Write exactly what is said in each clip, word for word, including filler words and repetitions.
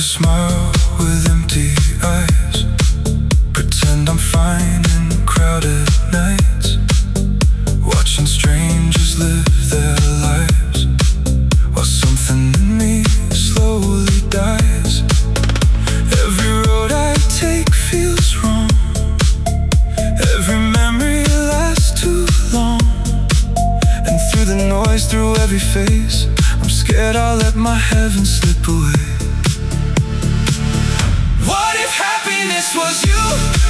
smile with empty eyes, pretend I'm fine in crowded nights, watching strangers live their lives, while something in me slowly dies. Every road I take feels wrong, every memory lasts too long, and through the noise, through every phase, I'm scared I'll let my heaven slip away. What if happiness was you?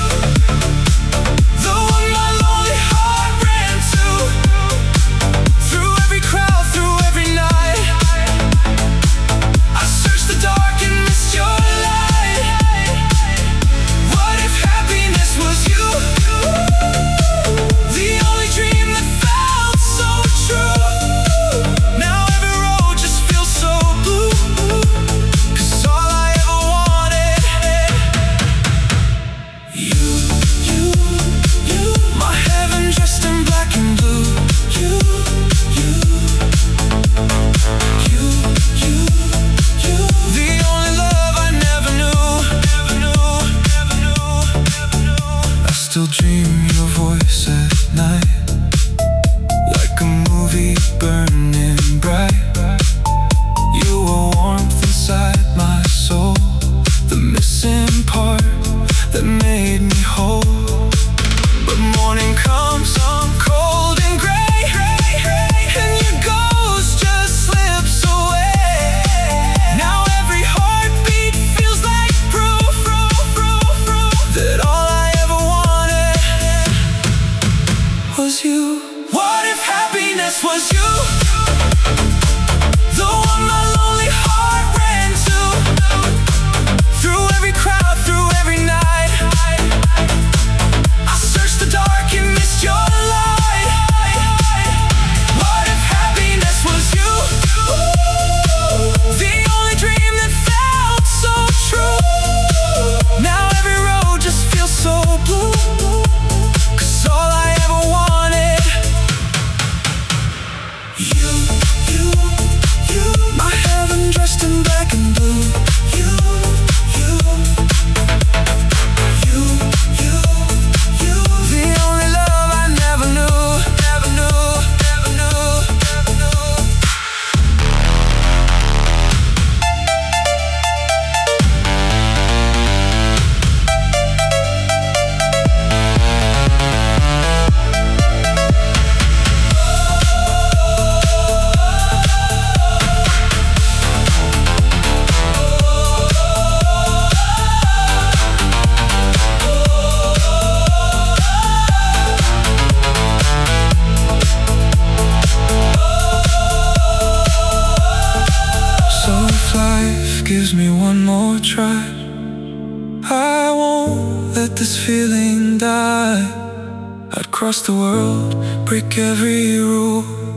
The one my lonely heart ran to. Through every crowd, through every night, I searched the dark and missed your light. What if happiness was you? The only dream that felt so true. Now every road just feels so blue, 'cause all I ever wanted, you, you, you, my heaven dressed in black and blue. You, you, you, you, you, the only love I never knew, never knew, never knew, never knew. I still dream your voice at night, like a movie burning bright. You were warmth inside my soul, the missing part that made me whole. But morning comes, I'm cold and gray, and your ghost just slips away. Now every heartbeat feels like proof, proof, proof, proof that all I ever wanted was you. What if happiness was you? The one my lonely heart ran to. Through every crowd, through every night, I searched the dark and missed your light. What if happiness was you? The only dream that felt so true. Now every road just feels so blue, 'cause all I ever wanted, you, you, you, my heaven dressed in black and blue. You, you, you, you, you, the only love I never knew, never knew, never knew, never knew. So if life gives me one more try, I won't let this feeling die. I'd cross the world, break every rule,